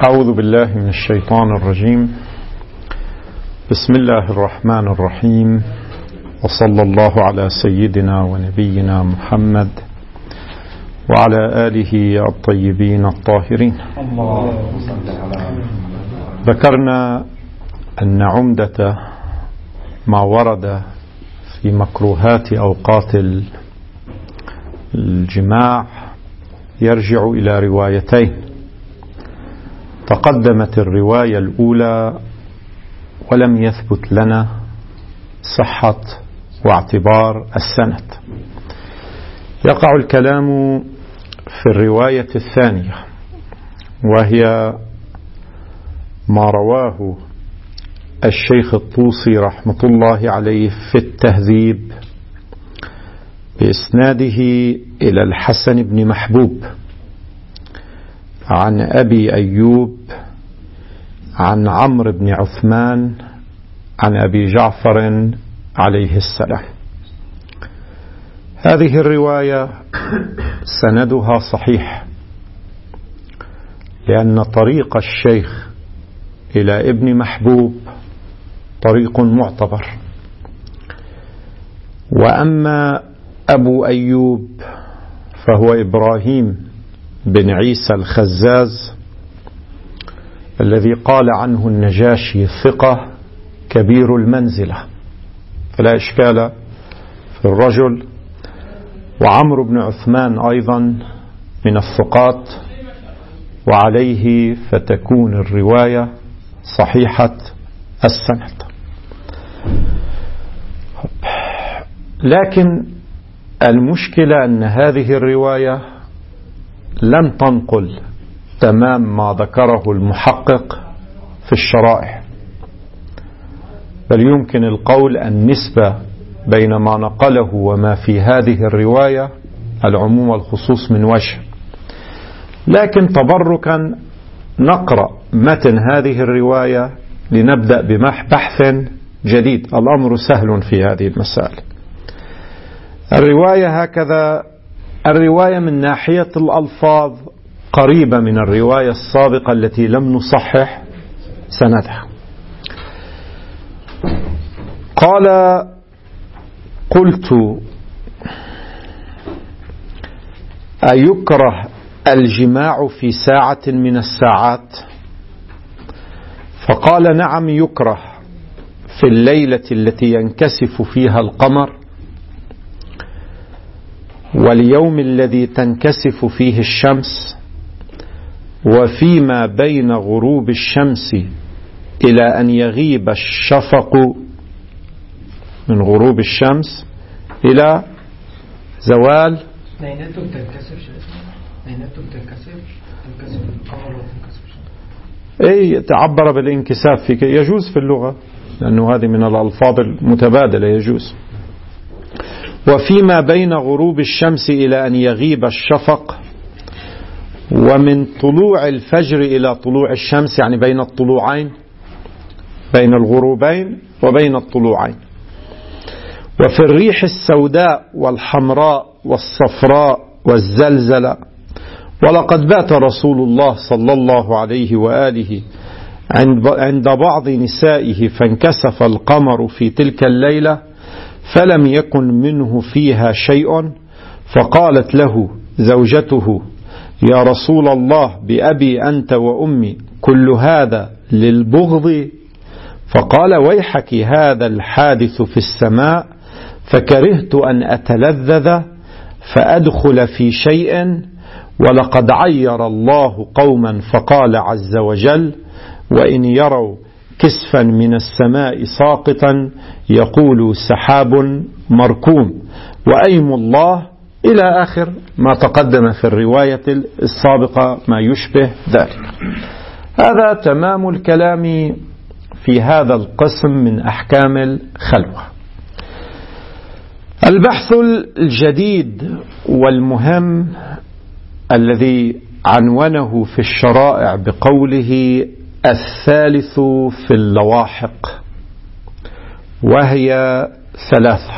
أعوذ بالله من الشيطان الرجيم. بسم الله الرحمن الرحيم، وصلى الله على سيدنا ونبينا محمد وعلى آله الطيبين الطاهرين. ذكرنا أن عمدة ما ورد في مكروهات أوقات الجماع يرجع إلى روايتين. تقدمت الرواية الأولى ولم يثبت لنا صحة واعتبار السند. يقع الكلام في الرواية الثانية، وهي ما رواه الشيخ الطوسي رحمة الله عليه في التهذيب بإسناده إلى الحسن بن محبوب عن أبي أيوب عن عمرو بن عثمان عن أبي جعفر عليه السلام. هذه الرواية سندها صحيح، لأن طريق الشيخ إلى ابن محبوب طريق معتبر. وأما أبو أيوب فهو إبراهيم بن عيسى الخزاز، الذي قال عنه النجاشي ثقة كبير المنزلة، فلا إشكال في الرجل. وعمرو بن عثمان أيضا من الثقات، وعليه فتكون الرواية صحيحة السند. لكن المشكلة أن هذه الرواية لم تنقل تمام ما ذكره المحقق في الشرائح، بل يمكن القول النسبة بين ما نقله وما في هذه الرواية العموم والخصوص من وجه. لكن تبركا نقرأ متن هذه الرواية لنبدأ ببحث جديد. الأمر سهل في هذه المسائل. الرواية هكذا: الرواية من ناحية الألفاظ قريبة من الرواية السابقة التي لم نصحح سندها. قال: قلت: أيكره الجماع في ساعة من الساعات؟ فقال: نعم يكره، في الليلة التي ينكسف فيها القمر، واليوم الذي تنكسف فيه الشمس، وفيما بين غروب الشمس إلى أن يغيب الشفق، من غروب الشمس إلى زوال. نينته تنكسف القمر وتنكسف الشمس. أي تعبر بالانكساف يجوز في اللغة، لأنه هذه من الألفاظ المتبادلة يجوز. وفيما بين غروب الشمس إلى أن يغيب الشفق، ومن طلوع الفجر إلى طلوع الشمس، يعني بين الطلوعين، بين الغروبين وبين الطلوعين. وفي الريح السوداء والحمراء والصفراء والزلزلة. ولقد بات رسول الله صلى الله عليه وآله عند بعض نسائه فانكسف القمر في تلك الليلة، فلم يكن منه فيها شيء. فقالت له زوجته: يا رسول الله، بأبي أنت وأمي، كل هذا للبغض؟ فقال: ويحك، هذا الحادث في السماء، فكرهت أن أتلذذ فأدخل في شيء. ولقد عير الله قوما فقال عز وجل: وإن يروا كسفا من السماء ساقطا يقول سحاب مركوم، وأيم الله، إلى آخر ما تقدم في الرواية السابقة ما يشبه ذلك. هذا تمام الكلام في هذا القسم من أحكام الخلوة. البحث الجديد والمهم الذي عنونه في الشرائع بقوله الثالث في اللواحق، وهي ثلاثة.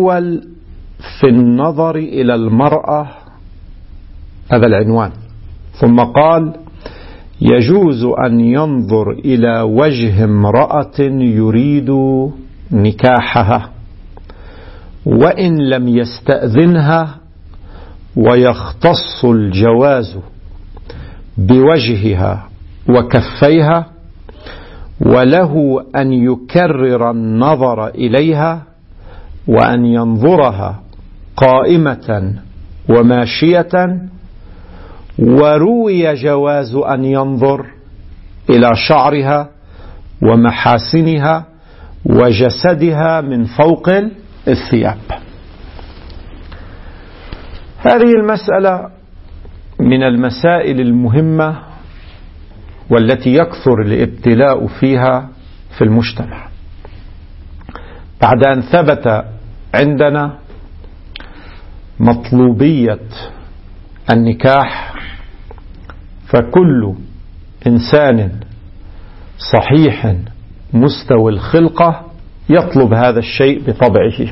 الأول في النظر إلى المرأة، هذا العنوان، ثم قال يجوز أن ينظر إلى وجه امرأة يريد نكاحها وإن لم يستأذنها، ويختص الجواز بوجهها وكفيها، وله أن يكرر النظر إليها وأن ينظرها قائمة وماشية. وروي جواز أن ينظر إلى شعرها ومحاسنها وجسدها من فوق الثياب. هذه المسألة من المسائل المهمة والتي يكثر الابتلاء فيها في المجتمع. بعد أن ثبت عندنا مطلوبية النكاح، فكل إنسان صحيح مستوى الخلقة يطلب هذا الشيء بطبعه.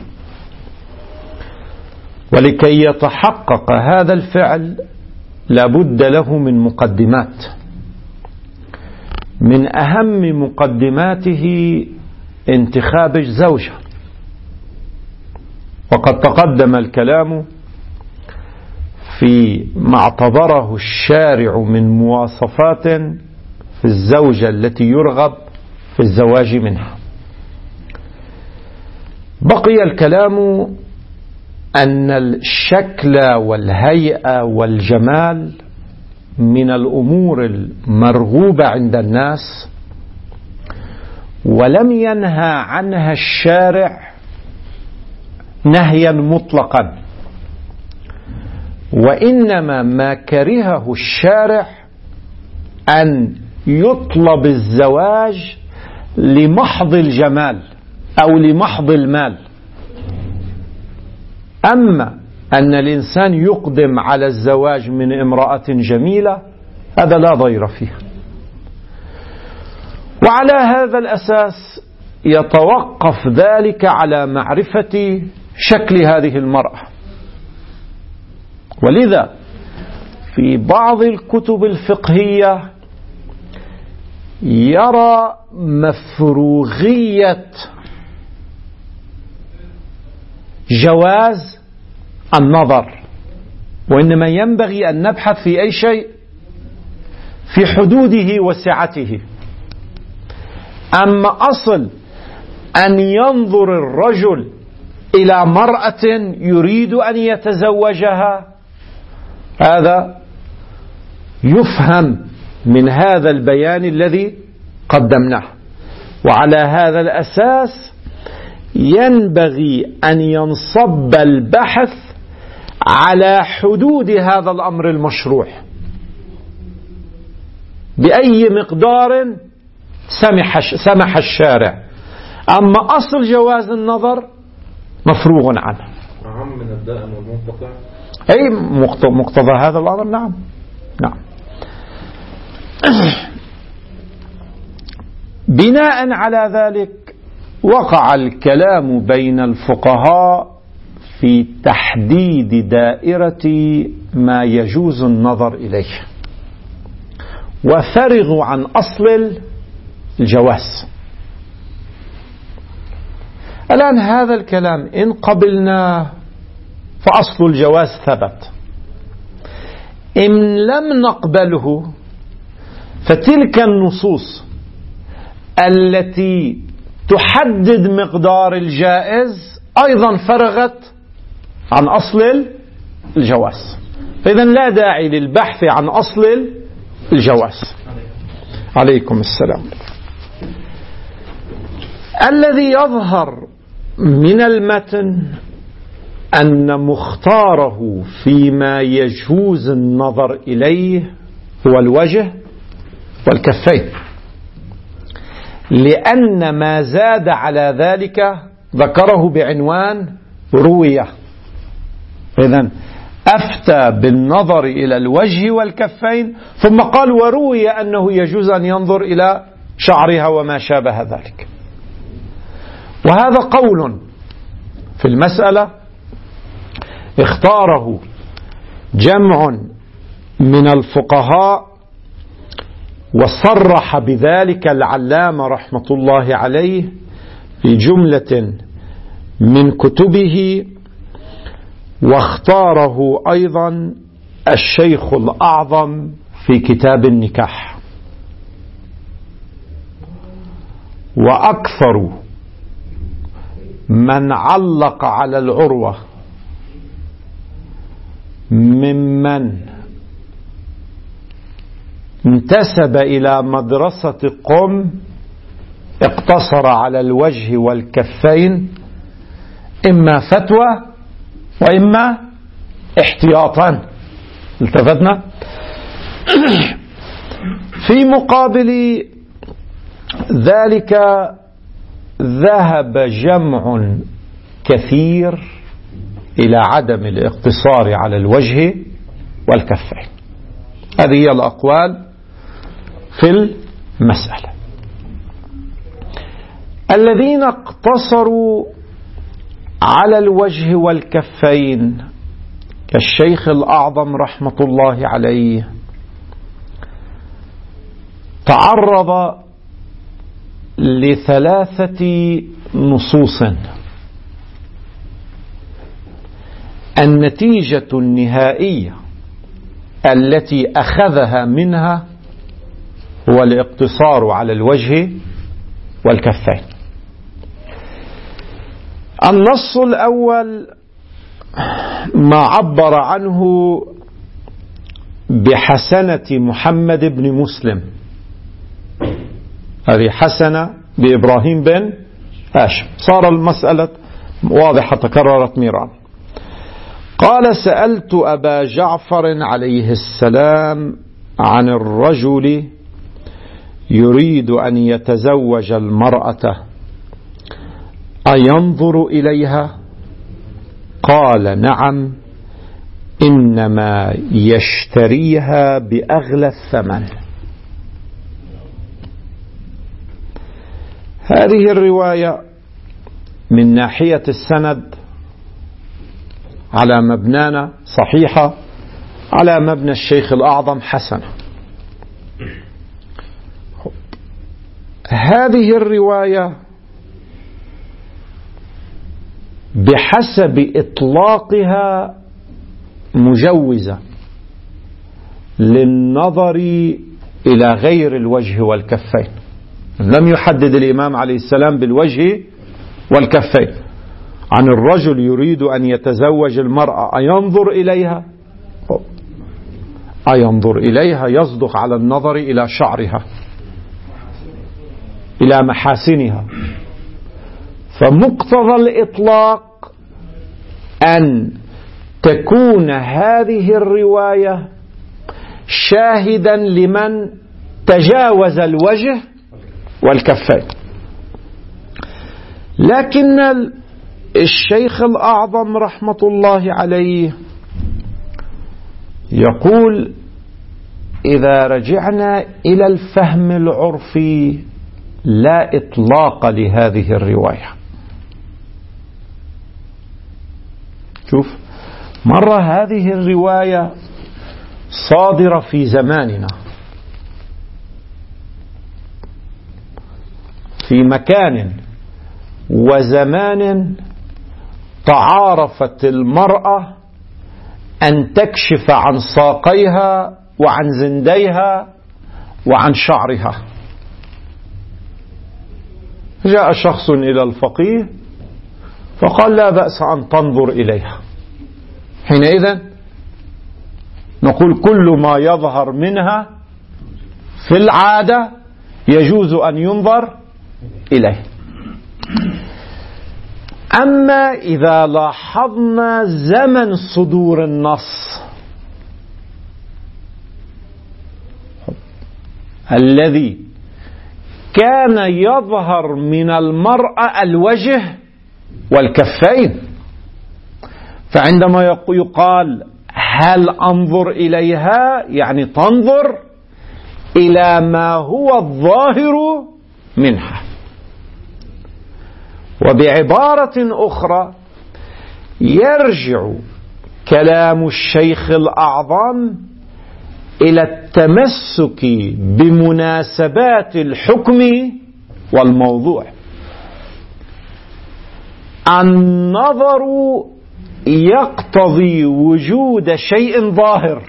ولكي يتحقق هذا الفعل لابد له من مقدمات، من أهم مقدماته انتخاب الزوجة. وقد تقدم الكلام في ما اعتبره الشارع من مواصفات في الزوجة التي يرغب في الزواج منها. بقي الكلام أن الشكل والهيئة والجمال من الأمور المرغوبة عند الناس، ولم ينهى عنها الشارع نهيا مطلقا، وإنما ما كرهه الشارع أن يطلب الزواج لمحض الجمال أو لمحض المال. أما أن الإنسان يقدم على الزواج من امرأة جميلة هذا لا ضير فيه. وعلى هذا الأساس يتوقف ذلك على معرفة شكل هذه المرأة. ولذا في بعض الكتب الفقهية يرى مفروغية جواز النظر، وإنما ينبغي أن نبحث في أي شيء في حدوده وسعته. أما أصل أن ينظر الرجل إلى مرأة يريد أن يتزوجها، هذا يفهم من هذا البيان الذي قدمناه. وعلى هذا الأساس ينبغي أن ينصب البحث على حدود هذا الأمر المشروع بأي مقدار سمح الشارع. أما أصل جواز النظر مفروغ عنه. أهم من الدائم والمنقطع. أي مقتضى هذا الأمر. نعم. بناء على ذلك وقع الكلام بين الفقهاء في تحديد دائرة ما يجوز النظر إليه، وفرغوا عن أصل الجواز. الآن هذا الكلام إن قبلناه فأصل الجواز ثبت، إن لم نقبله فتلك النصوص التي تحدد مقدار الجائز أيضا فرغت عن أصل الجواز. فإذا لا داعي للبحث عن أصل الجواز. عليكم السلام. الذي يظهر من المتن أن مختاره فيما يجوز النظر إليه هو الوجه والكفين، لأن ما زاد على ذلك ذكره بعنوان روية. إذن أفتى بالنظر إلى الوجه والكفين ثم قال وروي أنه يجوز أن ينظر إلى شعرها وما شابه ذلك. وهذا قول في المسألة اختاره جمع من الفقهاء، وصرح بذلك العلامة رحمة الله عليه في جملة من كتبه، واختاره أيضا الشيخ الأعظم في كتاب النكاح. وأكثر من علق على العروة ممن انتسب إلى مدرسة قم اقتصر على الوجه والكفين، إما فتوى وإما احتياطا. التفتنا. في مقابل ذلك ذهب جمع كثير إلى عدم الاقتصار على الوجه والكفين. هذه هي الأقوال في المسألة. الذين اقتصروا على الوجه والكفين كالشيخ الأعظم رحمة الله عليه تعرض لثلاثة نصوص. النتيجة النهائية التي أخذها منها هو الاقتصار على الوجه والكفين. النص الأول ما عبر عنه بحسنة محمد بن مسلم، هذه حسنة بإبراهيم بن هاشم، صار المسألة واضحة تكررت ميران. قال: سألت أبا جعفر عليه السلام عن الرجل يريد أن يتزوج المرأة أينظر إليها؟ قال: نعم، إنما يشتريها بأغلى الثمن. هذه الرواية من ناحية السند على مبنانا صحيحة، على مبنى الشيخ الأعظم حسنة. هذه الرواية بحسب إطلاقها مجوزة للنظر إلى غير الوجه والكفين. لم يحدد الإمام عليه السلام بالوجه والكفين. عن الرجل يريد أن يتزوج المرأة أينظر إليها؟ أينظر إليها يصدق على النظر إلى شعرها، إلى محاسنها. فمقتضى الإطلاق أن تكون هذه الرواية شاهدا لمن تجاوز الوجه والكفين. لكن الشيخ الأعظم رحمة الله عليه يقول: إذا رجعنا إلى الفهم العرفي لا إطلاق لهذه الرواية. شوف، مرة هذه الرواية صادرة في زماننا، في مكان وزمان تعارفت المرأة أن تكشف عن ساقيها وعن زنديها وعن شعرها. جاء شخص إلى الفقيه فقال: لا بأس أن تنظر إليها. حينئذ نقول: كل ما يظهر منها في العادة يجوز أن ينظر إليه. أما إذا لاحظنا زمن صدور النص الذي كان يظهر من المرأة الوجه والكفين، فعندما يقال هل أنظر إليها يعني تنظر إلى ما هو الظاهر منها. وبعبارة أخرى يرجع كلام الشيخ الأعظم إلى التمسك بمناسبات الحكم والموضوع. النظر يقتضي وجود شيء ظاهر،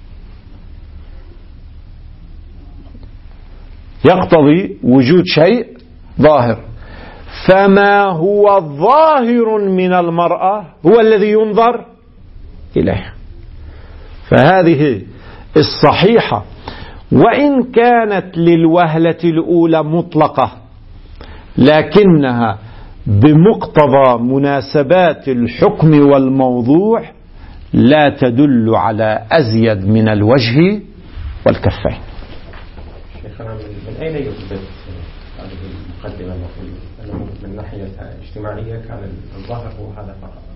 يقتضي وجود شيء ظاهر، فما هو ظاهر من المرأة هو الذي ينظر إليه. فهذه الصحيحة وإن كانت للوهلة الأولى مطلقة، لكنها بمقتضى مناسبات الحكم والموضوع لا تدل على أزيد من الوجه والكفين. شيخنا من أين يثبت هذه المقدمة أنه من ناحية اجتماعية كان الظاهر هو هذا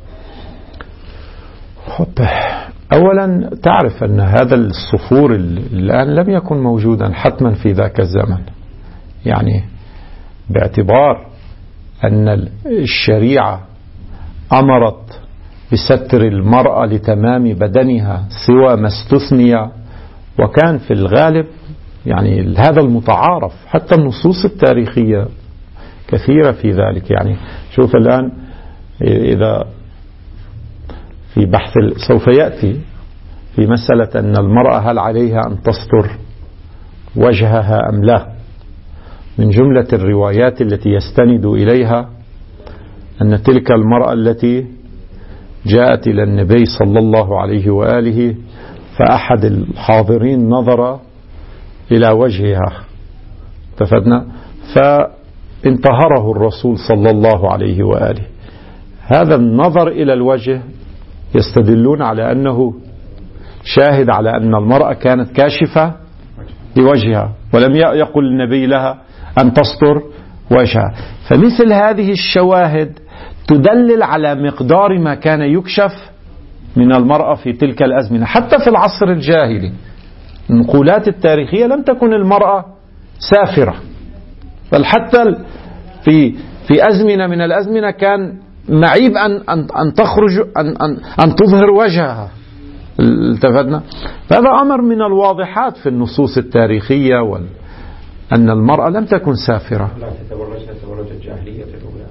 فقط؟ أولا تعرف أن هذا الصفور الآن لم يكن موجودا حتما في ذاك الزمن، يعني باعتبار أن الشريعة أمرت بستر المرأة لتمام بدنها سوى ما استثني، وكان في الغالب يعني هذا المتعارف، حتى النصوص التاريخية كثيرة في ذلك. يعني شوف الآن إذا في بحث سوف يأتي في مسألة أن المرأة هل عليها أن تستر وجهها أم لا، من جملة الروايات التي يستند إليها أن تلك المرأة التي جاءت إلى النبي صلى الله عليه وآله فأحد الحاضرين نظر إلى وجهها تفدنا فانتهره الرسول صلى الله عليه وآله. هذا النظر إلى الوجه يستدلون على أنه شاهد على أن المرأة كانت كاشفة لوجهها، ولم يقل النبي لها أن تستر وجهها. فمثل هذه الشواهد تدلل على مقدار ما كان يكشف من المرأة في تلك الأزمنة. حتى في العصر الجاهلي النقولات التاريخية لم تكن المرأة سافرة، بل حتى في أزمنة من الأزمنة كان معيب أن تخرج أن تظهر وجهها. التفتنا هذا أمر من الواضحات في النصوص التاريخية أن المرأة لم تكن سافرة. لا تبرج الجاهلية الأولى.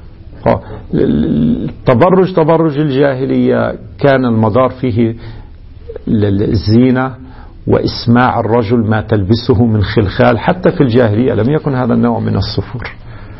تبرج الجاهلية كان المدار فيه الزينة وإسماع الرجل ما تلبسه من خلخال. حتى في الجاهلية لم يكن هذا النوع من الصفور.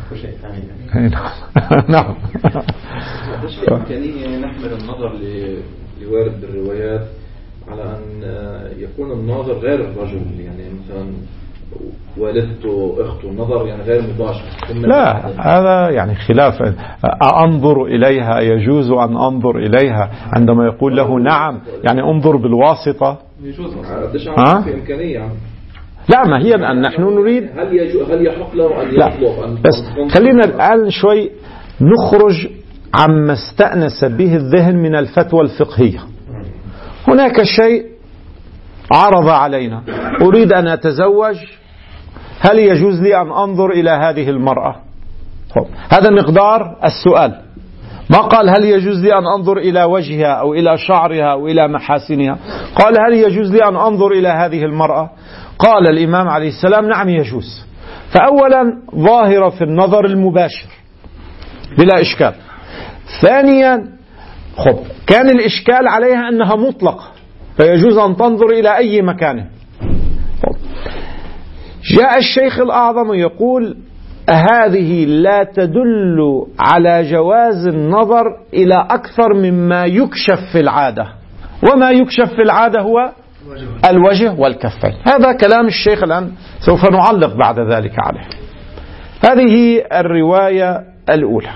نعم. إمكانية نحمل النظر لوارد بالروايات على أن يكون الناظر غير الرجل، يعني مثلا والدته أخته، النظر يعني غير مباشر. لا هذا يعني خلاف. أنظر إليها يجوز أن أنظر إليها عندما يقول له نعم يعني انظر بالواسطة. يجوز في إمكانية. لا ما هي أن نحن نريد هل يحق له أن يطلب بس خلينا الآن شوي نخرج عما استأنس به الذهن من الفتوى الفقهية. هناك شيء عرض علينا، أريد أن أتزوج، هل يجوز لي أن أنظر إلى هذه المرأة؟ هذا مقدار السؤال. ما قال هل يجوز لي أن أنظر إلى وجهها أو إلى شعرها أو إلى محاسنها، قال هل يجوز لي أن أنظر إلى هذه المرأة؟ قال الإمام عليه السلام نعم يجوز. فأولا ظاهرة في النظر المباشر بلا إشكال. ثانيا كان الإشكال عليها أنها مطلقة فيجوز أن تنظر إلى أي مكان. جاء الشيخ الأعظم يقول هذه لا تدل على جواز النظر إلى أكثر مما يكشف في العادة، وما يكشف في العادة هو الوجه والكفين. هذا كلام الشيخ الآن سوف نعلق بعد ذلك عليه. هذه الرواية الأولى.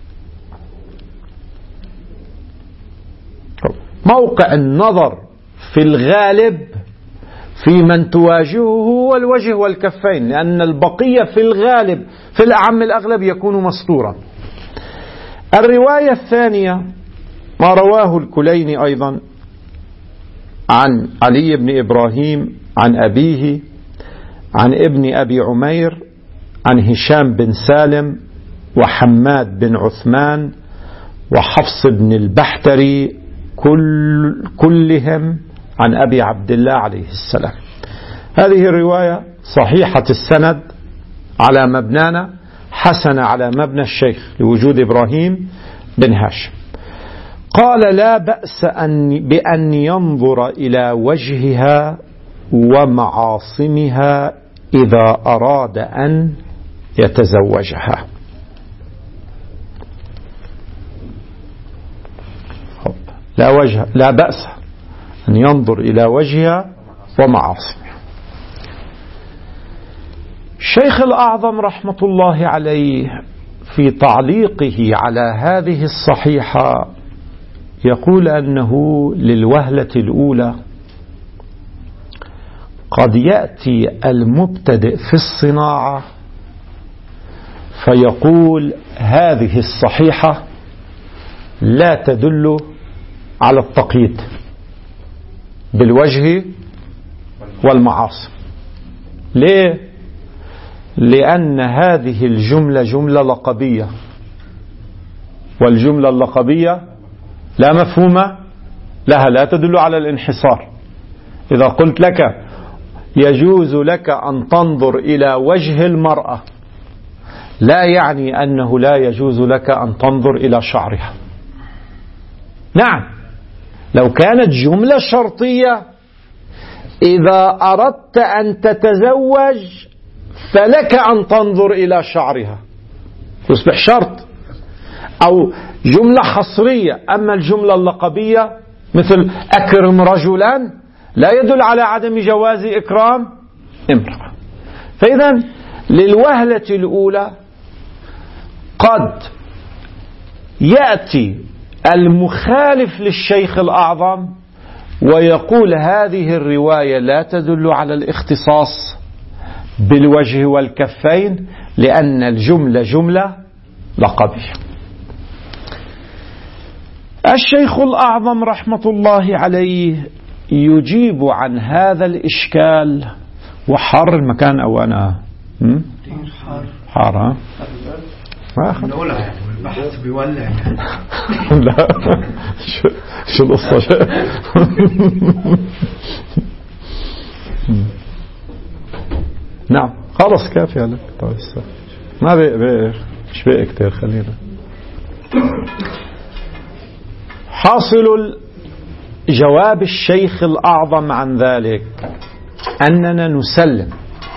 موقع النظر في الغالب في من تواجهه هو الوجه والكفين، لأن البقية في الغالب في الأعم الأغلب يكون مستورا. الرواية الثانية ما رواه الكليني أيضا عن علي بن إبراهيم عن أبيه عن ابن أبي عمير عن هشام بن سالم وحماد بن عثمان وحفص بن البحتري كلهم عن أبي عبد الله عليه السلام. هذه الرواية صحيحة السند على مبنانا، حسن على مبنى الشيخ لوجود إبراهيم بن هاشم. قال: لا بأس بأن ينظر إلى وجهها ومعاصمها إذا أراد أن يتزوجها. لا بأس أن ينظر إلى وجهها ومعاصمها. الشيخ الأعظم رحمة الله عليه في تعليقه على هذه الصحيحة يقول أنه للوهلة الأولى قد يأتي المبتدئ في الصناعة فيقول هذه الصحيحة لا تدل على التقييد بالوجه والمعاصم. ليه؟ لأن هذه الجملة جملة لقبية، والجملة اللقبية لا مفهوم لها، لا تدل على الانحصار. إذا قلت لك يجوز لك أن تنظر إلى وجه المرأة لا يعني أنه لا يجوز لك أن تنظر إلى شعرها. نعم، لو كانت جملة شرطية إذا أردت أن تتزوج فلك أن تنظر إلى شعرها، يصبح شرط، أو جملة حصرية. أما الجملة اللقبية مثل أكرم رجلا لا يدل على عدم جواز إكرام امرأة. فإذا للوهلة الأولى قد يأتي المخالف للشيخ الأعظم ويقول هذه الرواية لا تدل على الاختصاص بالوجه والكفين لأن الجملة جملة لقبية. الشيخ الأعظم رحمة الله عليه يجيب عن هذا الإشكال. وحار المكان أو أنا حار نقولها يعني والبحث بيولع يعني. لا شو القصة؟ نعم خلص كافي عليك. طيب ما مش بقى كتير، خلينا. حاصل جواب الشيخ الأعظم عن ذلك أننا نسلم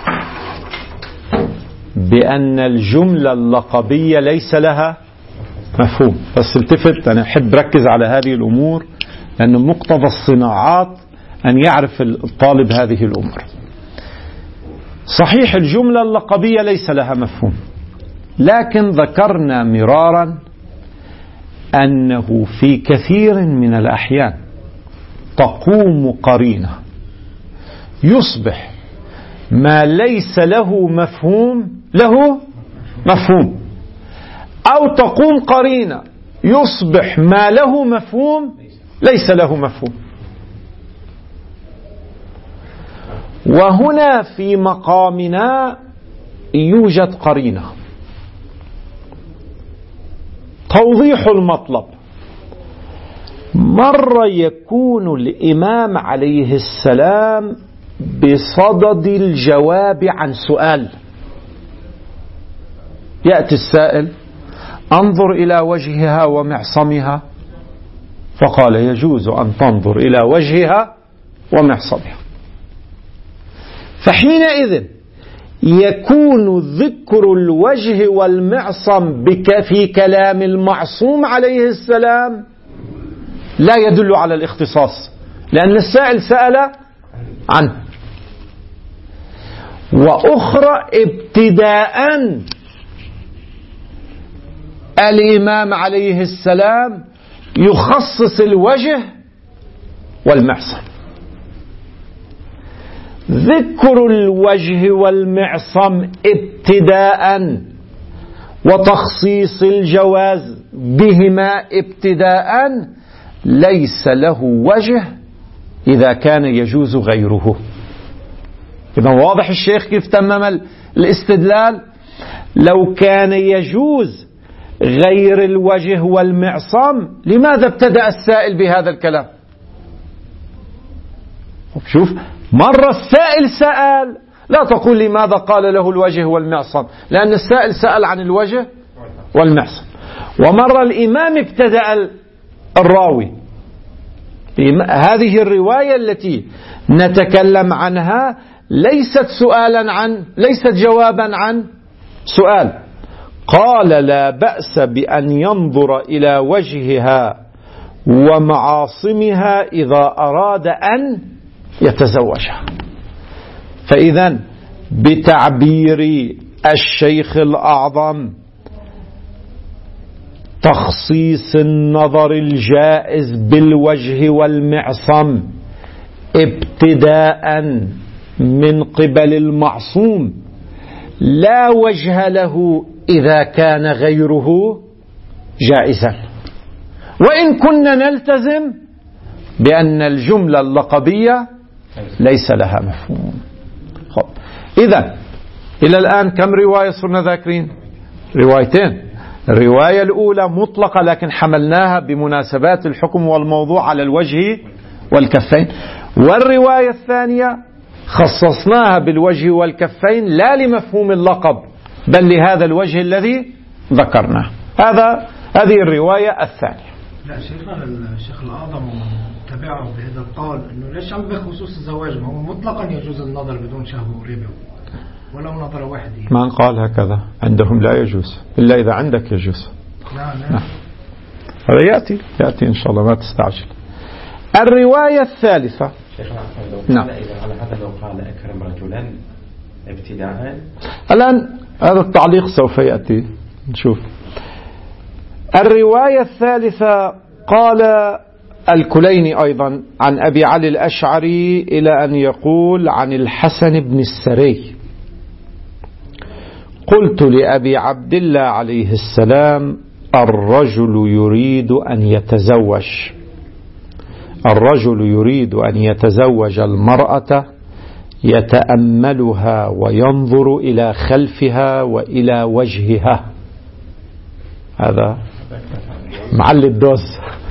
بأن الجملة اللقبية ليس لها مفهوم. بس التفت، أنا أحب ركز على هذه الأمور لأن مقتضى الصناعات أن يعرف الطالب هذه الأمور. صحيح الجملة اللقبية ليس لها مفهوم، لكن ذكرنا مرارا أنه في كثير من الأحيان تقوم قرينة يصبح ما ليس له مفهوم له مفهوم، أو تقوم قرينة يصبح ما له مفهوم ليس له مفهوم. وهنا في مقامنا يوجد قرينة توضيح المطلب. مرة يكون الإمام عليه السلام بصدد الجواب عن سؤال، يأتي السائل انظر إلى وجهها ومعصمها، فقال يجوز أن تنظر إلى وجهها ومعصمها. فحينئذ يكون ذكر الوجه والمعصم في كلام المعصوم عليه السلام لا يدل على الاختصاص، لأن السائل سأل عنه. وأخرى ابتداء الإمام عليه السلام يخصص الوجه والمعصم. ذكر الوجه والمعصم ابتداء وتخصيص الجواز بهما ابتداء ليس له وجه إذا كان يجوز غيره. إذا واضح الشيخ كيف تمم الاستدلال؟ لو كان يجوز غير الوجه والمعصم لماذا ابتدأ السائل بهذا الكلام؟ شوف، مرة السائل سأل، لا تقول لماذا قال له الوجه والمعصم، لأن السائل سأل عن الوجه والمعصم. ومرة الإمام ابتدأ الراوي. هذه الرواية التي نتكلم عنها ليست جوابا عن سؤال. قال لا بأس بأن ينظر إلى وجهها ومعاصمها إذا أراد أن يتزوجها. فإذا بتعبير الشيخ الأعظم تخصيص النظر الجائز بالوجه والمعصم ابتداء من قبل المعصوم، لا وجه له إذا كان غيره جائزا، وإن كنا نلتزم بأن الجملة اللقبية ليس لها مفهوم. إذا إلى الآن كم رواية صرنا ذاكرين؟ روايتين. الرواية الأولى مطلقة لكن حملناها بمناسبات الحكم والموضوع على الوجه والكفين، والرواية الثانية خصصناها بالوجه والكفين لا لمفهوم اللقب بل لهذا الوجه الذي ذكرناه. هذه الرواية الثانية. لا شيخنا، الشيخ الأعظم تبعه بهذا القول أنه ليش عم بخصوص الزواج؟ ما هو مطلقا يجوز النظر بدون شهوة وريبة ولو نظرة واحدة. من قال هكذا؟ عندهم لا يجوز إلا إذا عندك يجوز. نعم. هذا يأتي إن شاء الله، ما تستعجل. الرواية الثالثة. نعم. على هذا لو قال أكرم رجلا ابتداء. الآن هذا التعليق سوف يأتي نشوف. الرواية الثالثة قال الكليني أيضا عن أبي علي الأشعري إلى أن يقول عن الحسن بن السري: قلت لأبي عبد الله عليه السلام: الرجل يريد أن يتزوج المرأة يتأملها وينظر إلى خلفها وإلى وجهها. هذا معل الدوز.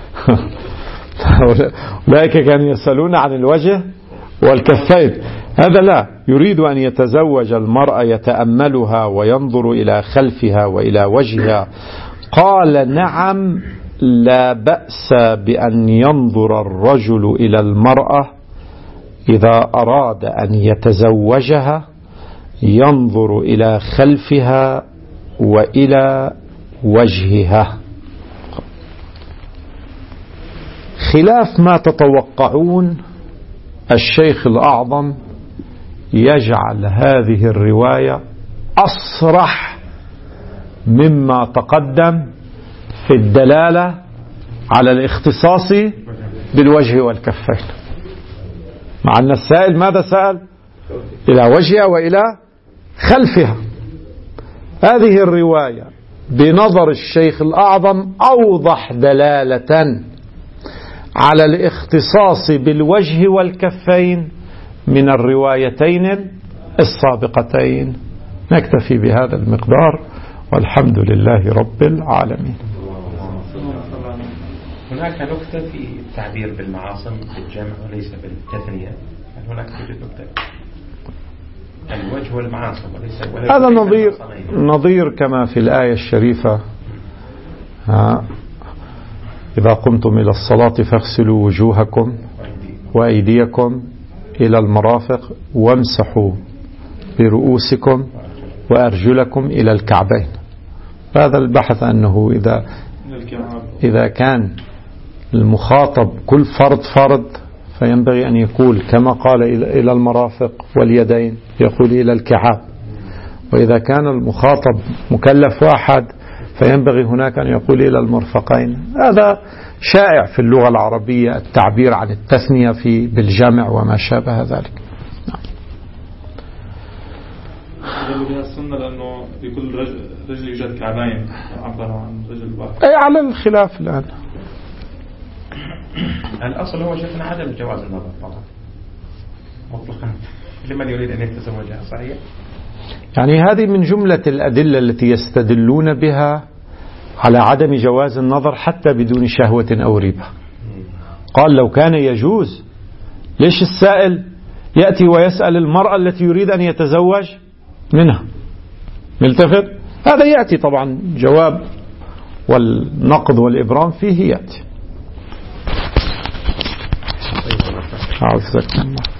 أولئك كانوا يسألون عن الوجه والكفين، هذا لا، يريد أن يتزوج المرأة يتأملها وينظر إلى خلفها وإلى وجهها. قال: نعم، لا بأس بأن ينظر الرجل إلى المرأة إذا أراد أن يتزوجها، ينظر إلى خلفها وإلى وجهها. خلاف ما تتوقعون، الشيخ الأعظم يجعل هذه الرواية أصرح مما تقدم في الدلالة على الاختصاص بالوجه والكفين، مع أن السائل ماذا سأل؟ إلى وجهها وإلى خلفها. هذه الرواية بنظر الشيخ الأعظم أوضح دلالة على الاختصاص بالوجه والكفين من الروايتين السابقتين. نكتفي بهذا المقدار، والحمد لله رب العالمين. هناك نكتة في التعبير بالمعاصم بالجمع وليس بالتثنية. هل هناك نكتة؟ الوجه والمعاصم وليس هذا نظير كما في الآية الشريفة: إذا قمتم إلى الصلاة فاغسلوا وجوهكم وأيديكم إلى المرافق وامسحوا برؤوسكم وأرجلكم إلى الكعبين. هذا البحث أنه إذا كان المخاطب كل فرد فينبغي أن يقول كما قال إلى المرافق واليدين يقول إلى الكعاب، وإذا كان المخاطب مكلف واحد فينبغي هناك أن يقول إلى المرفقين. هذا شائع في اللغة العربية التعبير عن التثنية بالجمع وما شابه ذلك. بها السنة لأنه بكل رجل يوجد كعبين، عبر عن رجل واحد. أي على الخلاف الآن. الأصل هو شفنا عدم جواز النظر فقط مطلقا لمن يريد أن يتزوجها. صحيح؟ يعني هذه من جملة الأدلة التي يستدلون بها على عدم جواز النظر حتى بدون شهوة أو ريبة. قال لو كان يجوز ليش السائل يأتي ويسأل المرأة التي يريد أن يتزوج منها؟ ملتفت؟ هذا يأتي طبعا جواب والنقد والإبرام فيه يأتي. أعوذ بالله.